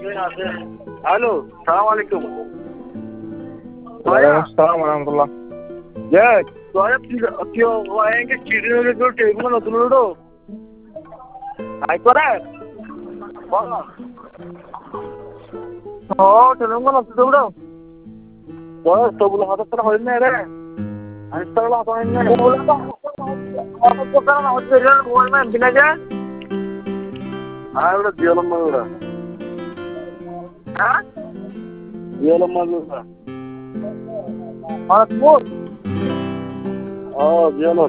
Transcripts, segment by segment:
Halo, assalamualaikum. Waalaikumsalam warahmatullah. Ya, soalnya kyo waenge chidino le go table no tuno do. Ai kore. Bola. Oh, tuno no tuno do. Bola to bola hata tara hoyne re. Ai tara hata hoyne. Bola to. Auto ko tara no hoyne bola man binaja. Ai ora diolam ora. Ha? Diolam ora. Mana semua? Oh, jalan.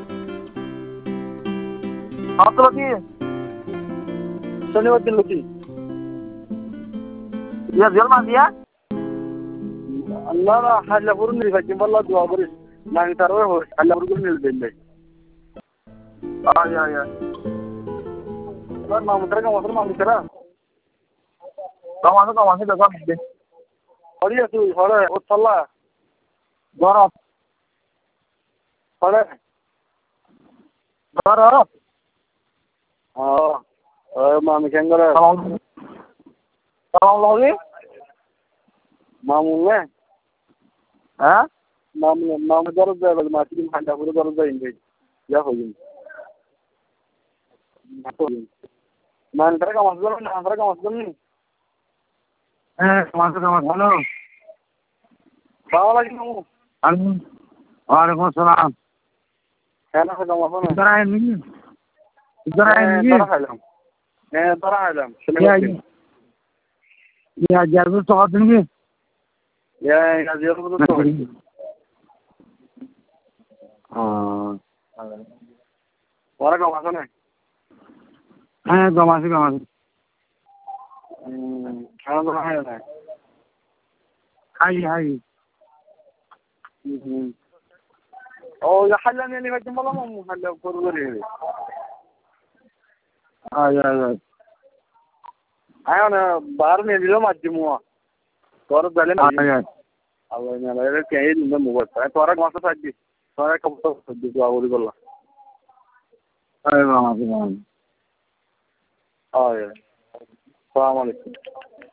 Apa lagi? Shaniwar din lagi. Ya jalan dia? Allah halla burun ni fajim wallah dua baris. Nang tarawih ho halla burun ni dende. Ya. Kan mau muter kan mau muter. Kau masuk dekat deh. Oh iya tu, hore, Allah. Garap. Hore. Garap. Mami kenggara. Salam lagi. Mamu ne? Ha? Mamu garap dah, bagi masih di handa pura garap dah ini. Ya hoji. Mantra ka masuk ni. Masuk. Halo. Bawa lagi kamu. Waalaikumsalam. Enak ka kamu apa? Tara ini. Tara halam. Ya jago sokat ini. Ya jago sokat. Wara ka masuk ni. Masuk. Kalau tu hai na. Hai. Oh, ya halan ni macam mana mu halan koruri. Ya. Ayo na bar ni dilo majmu. Kor dale na. Ya. Awalnya lagi kayak ni mu buat. Tora masa tadi. Tora kamu tu di awal bola. Masuk. Oh ya. Assalamualaikum.